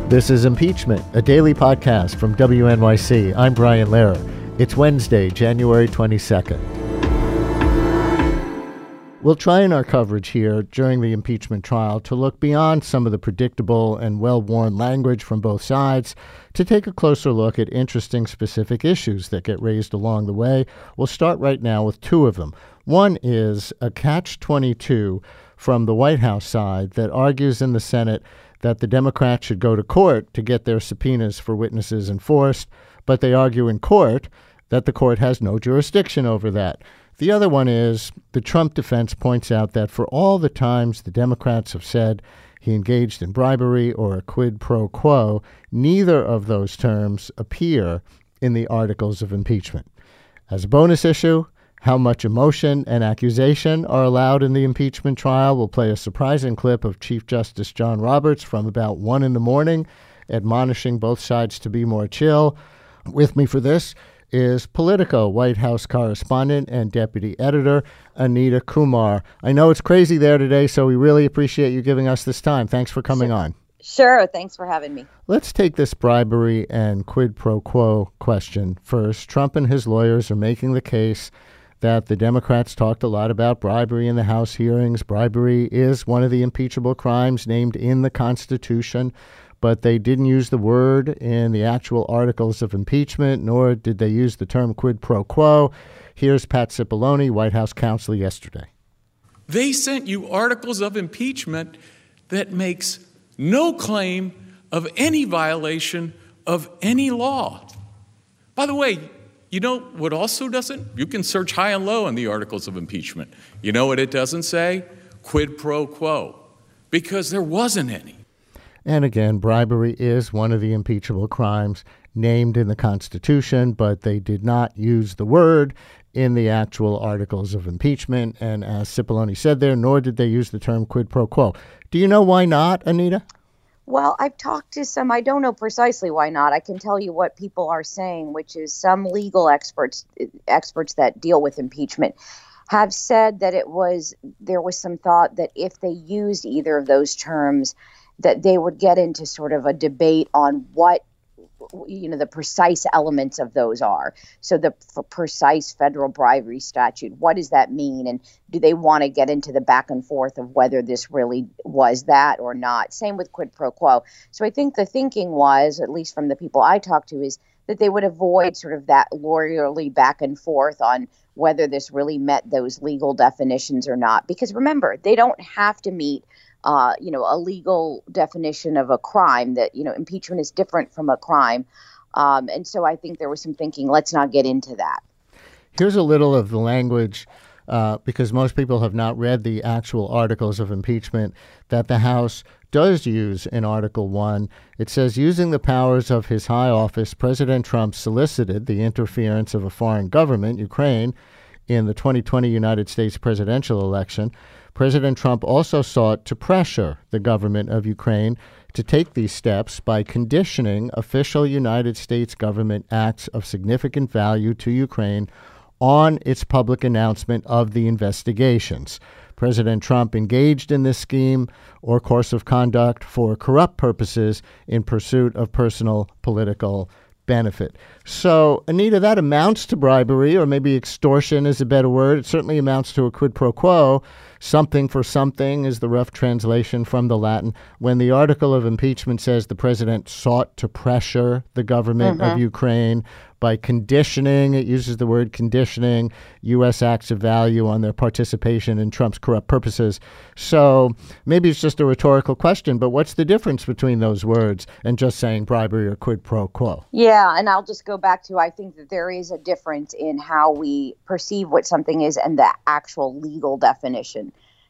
This is Impeachment, a daily podcast from WNYC. I'm Brian Lehrer. It's Wednesday, January 22nd. We'll try in our coverage here during the impeachment trial to look beyond some of the predictable and well-worn language from both sides to take a closer look at interesting specific issues that get raised along the way. We'll start right now with two of them. One is a catch-22 from the White House side that argues in the Senate that the Democrats should go to court to get their subpoenas for witnesses enforced, but they argue in court that the court has no jurisdiction over that. The other one is the Trump defense points out that for all the times the Democrats have said he engaged in bribery or a quid pro quo, neither of those terms appear in the articles of impeachment. As a bonus issue, how much emotion and accusation are allowed in the impeachment trial? We'll play a surprising clip of Chief Justice John Roberts from about 1 a.m, admonishing both sides to be more chill. With me for this is Politico White House correspondent and deputy editor Anita Kumar. I know it's crazy there today, so we really appreciate you giving us this time. Thanks for coming on. Sure. Thanks for having me. Let's take this bribery and quid pro quo question first. Trump and his lawyers are making the case that the Democrats talked a lot about bribery in the House hearings. Bribery is one of the impeachable crimes named in the Constitution, but they didn't use the word in the actual articles of impeachment, nor did they use the term quid pro quo. Here's Pat Cipollone, White House counsel, yesterday. They sent you articles of impeachment that makes no claim of any violation of any law. By the way, you know what also doesn't? You can search high and low in the articles of impeachment. You know what it doesn't say? Quid pro quo, because there wasn't any. And again, bribery is one of the impeachable crimes named in the Constitution, but they did not use the word in the actual articles of impeachment. And as Cipollone said there, nor did they use the term quid pro quo. Do you know why not, Anita? Well, I've talked to some, I don't know precisely why not. I can tell you what people are saying, which is some legal experts that deal with impeachment have said that there was some thought that if they used either of those terms, that they would get into sort of a debate on what, the precise elements of those are. So the precise federal bribery statute, what does that mean? And do they want to get into the back and forth of whether this really was that or not? Same with quid pro quo. So I think the thinking was, at least from the people I talked to, is that they would avoid sort of that lawyerly back and forth on whether this really met those legal definitions or not. Because remember, they don't have to meet a legal definition of a crime. That, impeachment is different from a crime. And so I think there was some thinking, let's not get into that. Here's a little of the language, because most people have not read the actual articles of impeachment that the House does use in Article 1. It says, using the powers of his high office, President Trump solicited the interference of a foreign government, Ukraine, in the 2020 United States presidential election. President Trump also sought to pressure the government of Ukraine to take these steps by conditioning official United States government acts of significant value to Ukraine on its public announcement of the investigations. President Trump engaged in this scheme or course of conduct for corrupt purposes in pursuit of personal political benefit. So, Anita, that amounts to bribery, or maybe extortion is a better word. It certainly amounts to a quid pro quo. Something for something is the rough translation from the Latin. When the article of impeachment says the president sought to pressure the government of Ukraine by conditioning, it uses the word conditioning, U.S. acts of value on their participation in Trump's corrupt purposes. So maybe it's just a rhetorical question, but what's the difference between those words and just saying bribery or quid pro quo? Yeah, and I'll just go back to, I think that there is a difference in how we perceive what something is and the actual legal definition.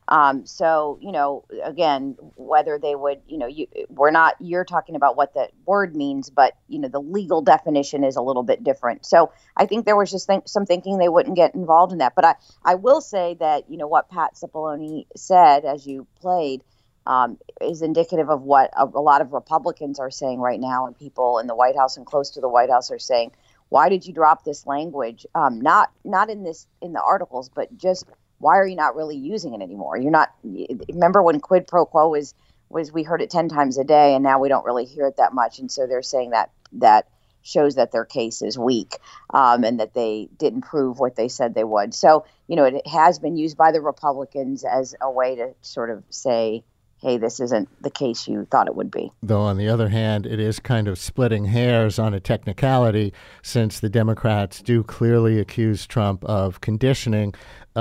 Again, whether they would, you're talking about what the word means, but, the legal definition is a little bit different. So I think there was just some thinking they wouldn't get involved in that. But I will say that, what Pat Cipollone said, as you played, is indicative of what a lot of Republicans are saying right now, and people in the White House and close to the White House are saying, why did you drop this language? Not in the articles, but just why are you not really using it anymore? You're not. Remember when quid pro quo was was we heard it 10 times a day, and now we don't really hear it that much. And so they're saying that shows that their case is weak, and that they didn't prove what they said they would. So, it has been used by the Republicans as a way to sort of say, hey, this isn't the case you thought it would be. Though, on the other hand, it is kind of splitting hairs on a technicality, since the Democrats do clearly accuse Trump of conditioning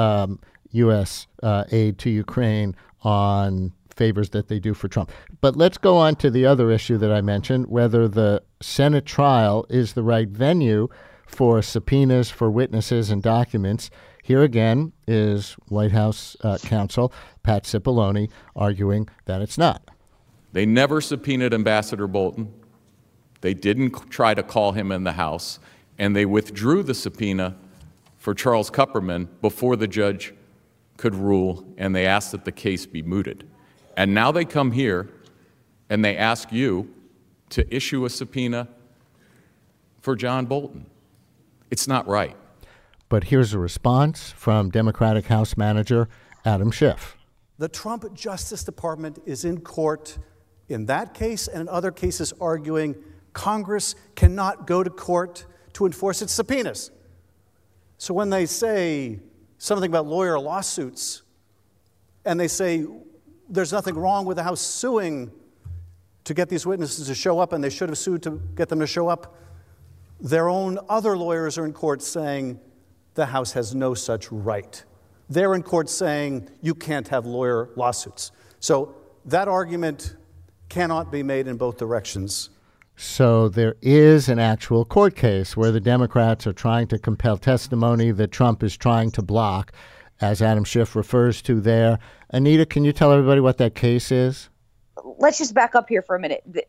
U.S. Aid to Ukraine on favors that they do for Trump. But let's go on to the other issue that I mentioned, whether the Senate trial is the right venue for subpoenas for witnesses and documents. Here again is White House counsel Pat Cipollone arguing that it's not. They never subpoenaed Ambassador Bolton. They didn't try to call him in the House, and they withdrew the subpoena for Charles Kupperman before the judge could rule, and they asked that the case be mooted. And now they come here and they ask you to issue a subpoena for John Bolton. It's not right. But here's a response from Democratic House Manager Adam Schiff. The Trump Justice Department is in court in that case and in other cases arguing Congress cannot go to court to enforce its subpoenas. So when they say something about lawyer lawsuits and they say there's nothing wrong with the House suing to get these witnesses to show up, and they should have sued to get them to show up, their own other lawyers are in court saying the House has no such right. They're in court saying you can't have lawyer lawsuits. So that argument cannot be made in both directions. So there is an actual court case where the Democrats are trying to compel testimony that Trump is trying to block, as Adam Schiff refers to there. Anita, can you tell everybody what that case is? Let's just back up here for a minute. The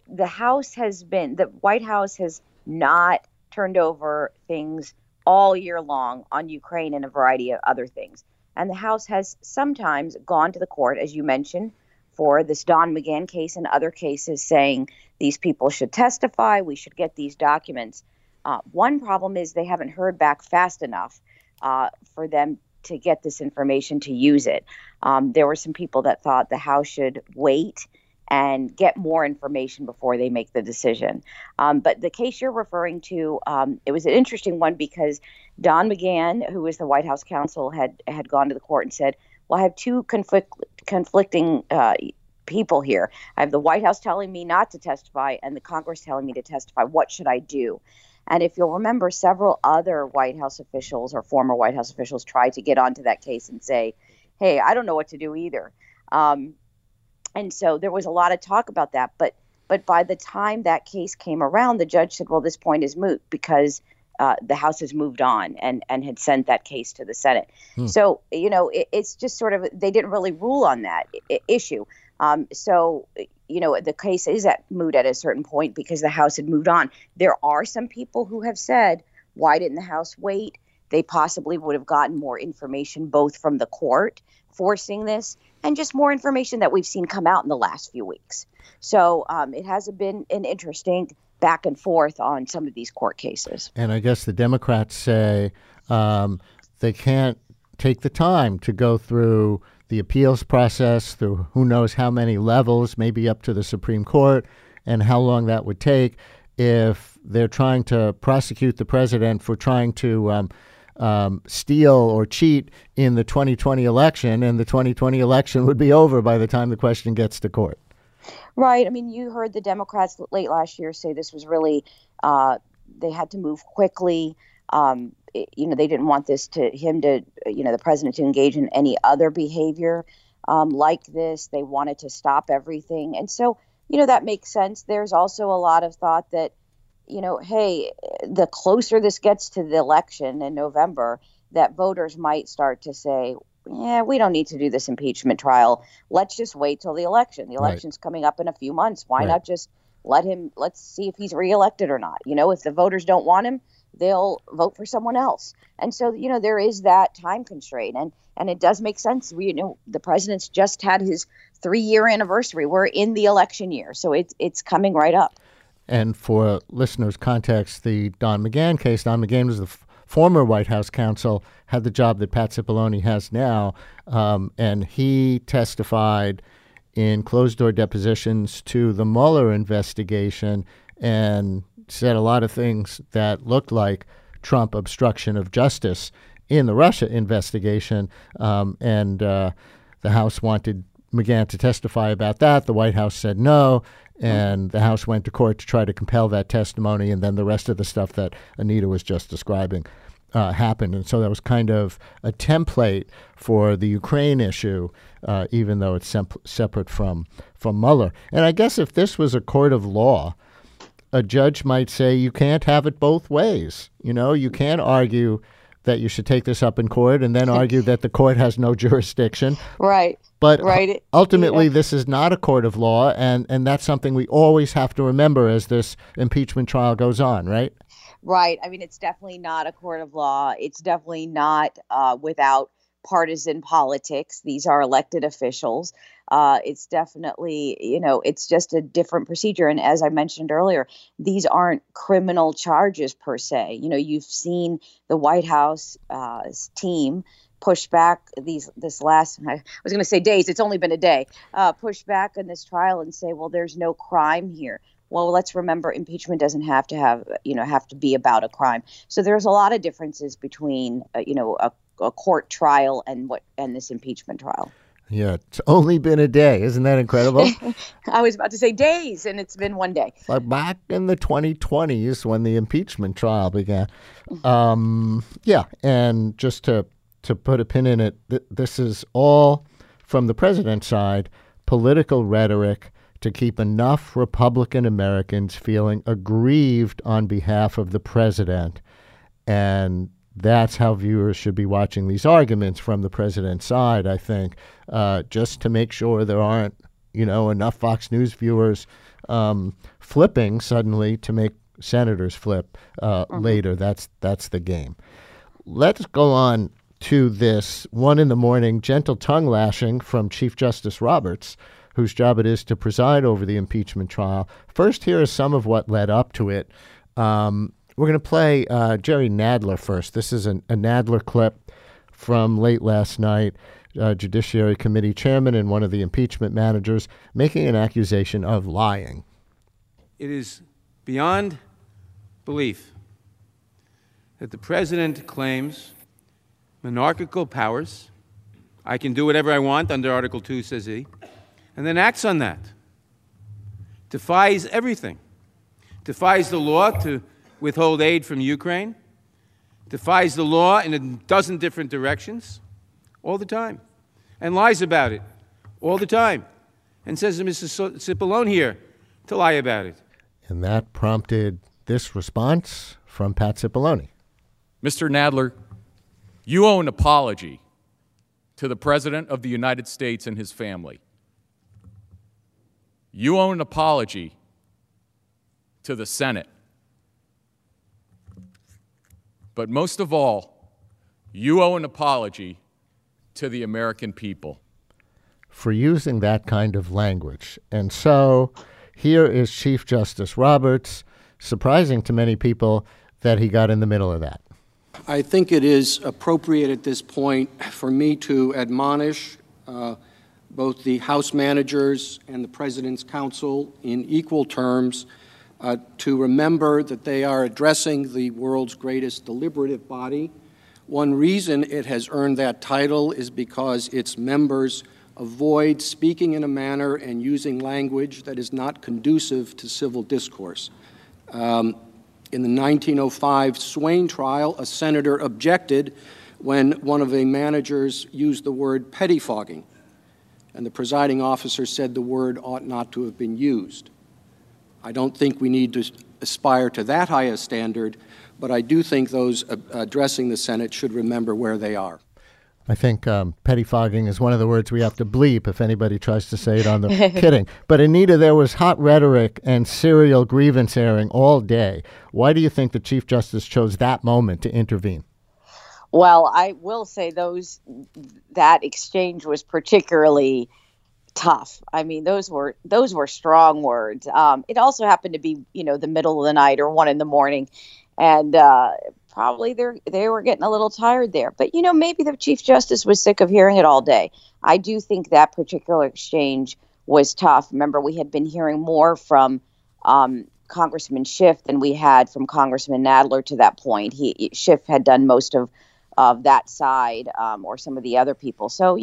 White House has not turned over things all year long on Ukraine and a variety of other things. And the House has sometimes gone to the court, as you mentioned, for this Don McGahn case and other cases saying these people should testify, we should get these documents. One problem is they haven't heard back fast enough for them to get this information to use it. There were some people that thought the House should wait and get more information before they make the decision. But the case you're referring to, it was an interesting one because Don McGahn, who was the White House counsel, had gone to the court and said, well, I have two conflicting people here. I have the White House telling me not to testify and the Congress telling me to testify. What should I do? And if you'll remember, several other White House officials or former White House officials tried to get onto that case and say, hey, I don't know what to do either. And so there was a lot of talk about that. But by the time that case came around, the judge said, well, this point is moot because the House has moved on and had sent that case to the Senate. So, it's just sort of they didn't really rule on that issue. So, the case is moot at a certain point because the House had moved on. There are some people who have said, why didn't the House wait? They possibly would have gotten more information, both from the court forcing this and just more information that we've seen come out in the last few weeks. So it has been an interesting back and forth on some of these court cases. And I guess the Democrats say they can't take the time to go through the appeals process through who knows how many levels, maybe up to the Supreme Court, and how long that would take if they're trying to prosecute the president for trying to steal or cheat in the 2020 election, and the 2020 election would be over by the time the question gets to court. Right. I mean, you heard the Democrats late last year say this was really, they had to move quickly. They didn't want the president to engage in any other behavior like this. They wanted to stop everything. And so, that makes sense. There's also a lot of thought that, hey, the closer this gets to the election in November, that voters might start to say, yeah, we don't need to do this impeachment trial. Let's just wait till the election. The election's coming up in a few months. Why not just let's see if he's reelected or not. If the voters don't want him, they'll vote for someone else. And so, there is that time constraint. And it does make sense. The president's just had his 3-year anniversary. We're in the election year. So it's coming right up. And for listeners' context, the Don McGahn case, Don McGahn was the former White House counsel, had the job that Pat Cipollone has now, and he testified in closed-door depositions to the Mueller investigation and said a lot of things that looked like Trump obstruction of justice in the Russia investigation, and the House wanted McGahn to testify about that. The White House said no, and the House went to court to try to compel that testimony, and then the rest of the stuff that Anita was just describing happened. And so that was kind of a template for the Ukraine issue, even though it's separate from Mueller. And I guess if this was a court of law, a judge might say you can't have it both ways. You know, you can't argue that you should take this up in court and then argue that the court has no jurisdiction. Right. But right. Ultimately, this is not a court of law, and that's something we always have to remember as this impeachment trial goes on, right? Right. I mean, it's definitely not a court of law. It's definitely not without partisan politics. These are elected officials. It's definitely, it's just a different procedure. And as I mentioned earlier, these aren't criminal charges per se. You've seen the White House team push back this last, I was going to say days, it's only been a day, push back on this trial and say, well, there's no crime here. Well, let's remember impeachment doesn't have to be about a crime. So there's a lot of differences between, a court trial and this impeachment trial. Yeah, it's only been a day. Isn't that incredible? I was about to say days, and it's been one day. Like back in the 2020s when the impeachment trial began. Yeah, and just to put a pin in it, this is all from the president's side, political rhetoric to keep enough Republican Americans feeling aggrieved on behalf of the president. And that's how viewers should be watching these arguments from the president's side, I think, just to make sure there aren't, enough Fox News viewers flipping suddenly to make senators flip later. That's the game. Let's go on to this 1 a.m. gentle tongue lashing from Chief Justice Roberts, whose job it is to preside over the impeachment trial. First, here is some of what led up to it. We're going to play Jerry Nadler first. This is a Nadler clip from late last night. Judiciary Committee chairman and one of the impeachment managers making an accusation of lying. It is beyond belief that the president claims monarchical powers. I can do whatever I want under Article 2, says he, and then acts on that. Defies everything. Defies the law to withhold aid from Ukraine. Defies the law in a dozen different directions all the time. And lies about it all the time. And says to Mrs. Cipollone here to lie about it. And that prompted this response from Pat Cipollone. Mr. Nadler, you owe an apology to the President of the United States and his family. You owe an apology to the Senate. But most of all, you owe an apology to the American people. For using that kind of language. And so here is Chief Justice Roberts, surprising to many people that he got in the middle of that. I think it is appropriate at this point for me to admonish both the House managers and the President's counsel in equal terms to remember that they are addressing the world's greatest deliberative body. One reason it has earned that title is because its members avoid speaking in a manner and using language that is not conducive to civil discourse. In the 1905 Swain trial, a senator objected when one of the managers used the word pettifogging, and the presiding officer said the word ought not to have been used. I don't think we need to aspire to that high a standard, but I do think those addressing the Senate should remember where they are. I think pettifogging is one of the words we have to bleep if anybody tries to say it on the kidding. But Anita, there was hot rhetoric and serial grievance airing all day. Why do you think the Chief Justice chose that moment to intervene? Well, I will say that exchange was particularly tough. I mean, those were strong words. It also happened to be, the middle of the night or 1 a.m. And probably they were getting a little tired there. But, maybe the Chief Justice was sick of hearing it all day. I do think that particular exchange was tough. Remember, we had been hearing more from Congressman Schiff than we had from Congressman Nadler to that point. Schiff had done most of that side, or some of the other people. So,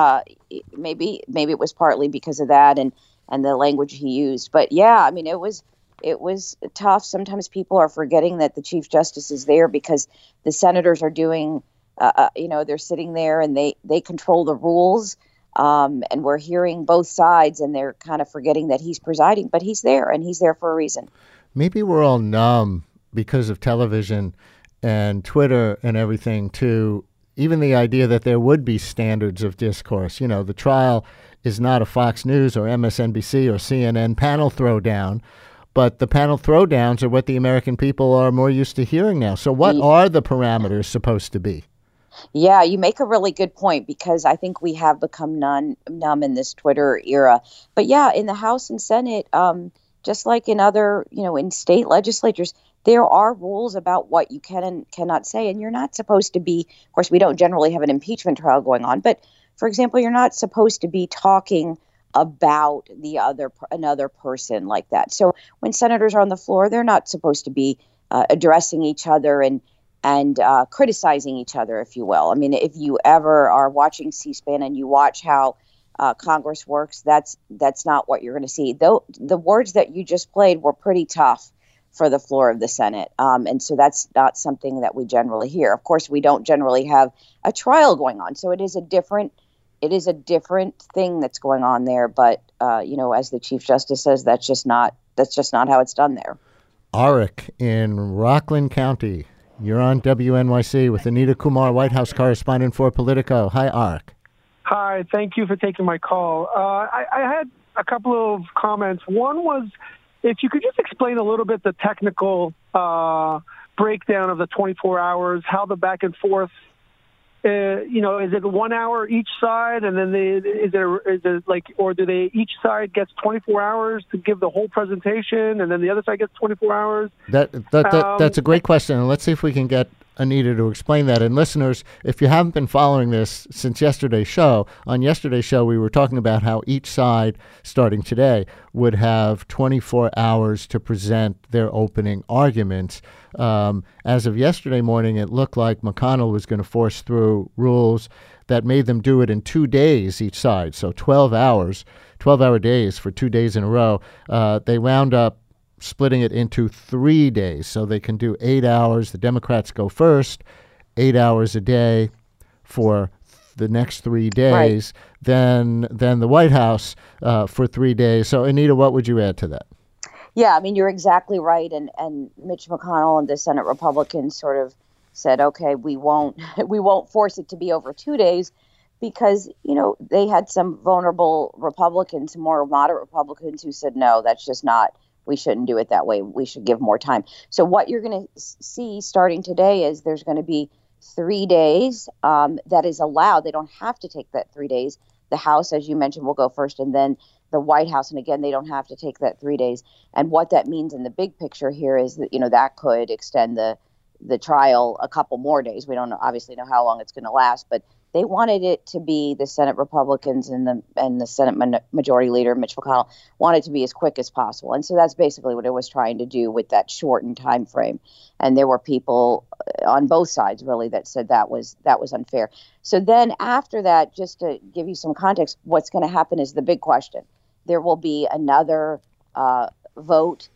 maybe it was partly because of that and the language he used. But yeah, I mean, it was tough. Sometimes people are forgetting that the Chief Justice is there because the senators are doing, they're sitting there and they control the rules. And we're hearing both sides, and they're kind of forgetting that he's presiding, but he's there, and he's there for a reason. Maybe we're all numb because of television and Twitter and everything to even the idea that there would be standards of discourse. The trial is not a Fox News or MSNBC or CNN panel throwdown, but the panel throwdowns are what the American people are more used to hearing now. So what are the parameters supposed to be? Yeah, you make a really good point, because I think we have become numb in this Twitter era. But yeah, in the House and Senate, just like in other, in state legislatures, there are rules about what you can and cannot say. And you're not supposed to be, of course, we don't generally have an impeachment trial going on. But for example, you're not supposed to be talking about another person like that. So when senators are on the floor, they're not supposed to be addressing each other and criticizing each other, if you will. I mean, if you ever are watching C-SPAN and you watch how Congress works, that's not what you're going to see. Though the words that you just played were pretty tough for the floor of the Senate, and so that's not something that we generally hear. Of course, we don't generally have a trial going on, so it is a different thing that's going on there. But as the Chief Justice says, that's just not how it's done there. Arik in Rockland County. You're on WNYC with Anita Kumar, White House correspondent for Politico. Hi, Arik. Hi, thank you for taking my call. I had a couple of comments. One was, if you could just explain a little bit the technical breakdown of the 24 hours, how the back and forth, is it 1 hour each side, and then or do they each side gets 24 hours to give the whole presentation, and then the other side gets 24 hours? That's a great question, and let's see if we can get Anita to explain that. And listeners, if you haven't been following this since yesterday's show, on yesterday's show we were talking about how each side, starting today, would have 24 hours to present their opening arguments. As of yesterday morning, it looked like McConnell was going to force through rules that made them do it in 2 days each side, so 12-hour days for 2 days in a row. They wound up splitting it into 3 days, so they can do 8 hours. The Democrats go first, 8 hours a day for the next 3 days, right. Then the White House for 3 days. So, Anita, what would you add to that? Yeah, I mean, you're exactly right. And Mitch McConnell and the Senate Republicans sort of said, okay, we won't force it to be over 2 days, because, they had some vulnerable Republicans, more moderate Republicans, who said, no, that's just not, we shouldn't do it that way. We should give more time. So what you're going to see starting today is there's going to be 3 days that is allowed. They don't have to take that 3 days. The House, as you mentioned, will go first, and then the White House. And again, they don't have to take that 3 days. And what that means in the big picture here is that, that could extend the trial a couple more days. We don't obviously know how long it's going to last, but they wanted it to be, the Senate Republicans and the Senate Majority Leader Mitch McConnell wanted it to be as quick as possible. And so that's basically what it was trying to do with that shortened time frame. And there were people on both sides really that said that was unfair. So then after that, just to give you some context, what's going to happen is the big question. There will be another vote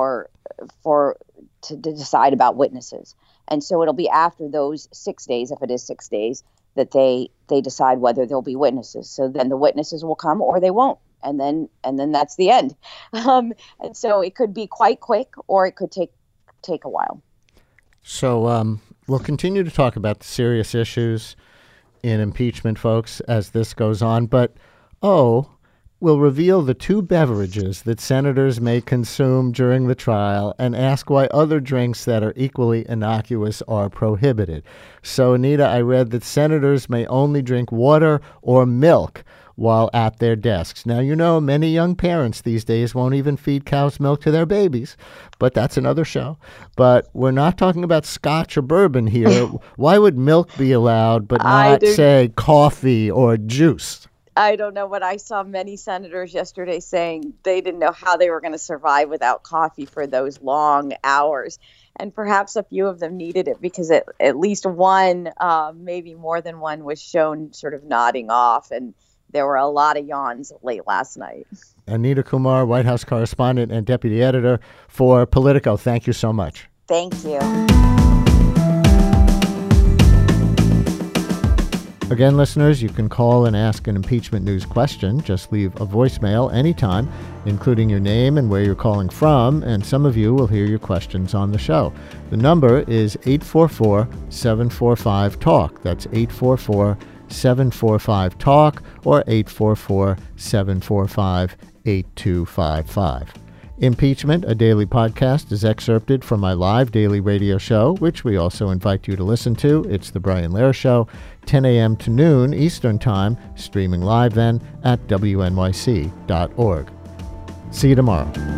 to decide about witnesses. And so it'll be after those 6 days, if it is 6 days, that they decide whether there'll be witnesses. So then the witnesses will come or they won't. And then that's the end. And so it could be quite quick, or it could take a while. So we'll continue to talk about the serious issues in impeachment, folks, as this goes on. But, we'll reveal the 2 beverages that senators may consume during the trial and ask why other drinks that are equally innocuous are prohibited. So, Anita, I read that senators may only drink water or milk while at their desks. Now, many young parents these days won't even feed cow's milk to their babies, but that's another show. But we're not talking about scotch or bourbon here. Why would milk be allowed but not, say, coffee or juice? I don't know, but I saw many senators yesterday saying they didn't know how they were going to survive without coffee for those long hours. And perhaps a few of them needed it because at least one, maybe more than one, was shown sort of nodding off. And there were a lot of yawns late last night. Anita Kumar, White House correspondent and deputy editor for Politico. Thank you so much. Thank you. Again, listeners, you can call and ask an impeachment news question. Just leave a voicemail anytime, including your name and where you're calling from, and some of you will hear your questions on the show. The number is 844-745-TALK. That's 844-745-TALK or 844-745-8255. Impeachment, a daily podcast, is excerpted from my live daily radio show, which we also invite you to listen to. It's The Brian Lehrer Show, 10 a.m. to noon Eastern Time, streaming live then at wnyc.org. See you tomorrow.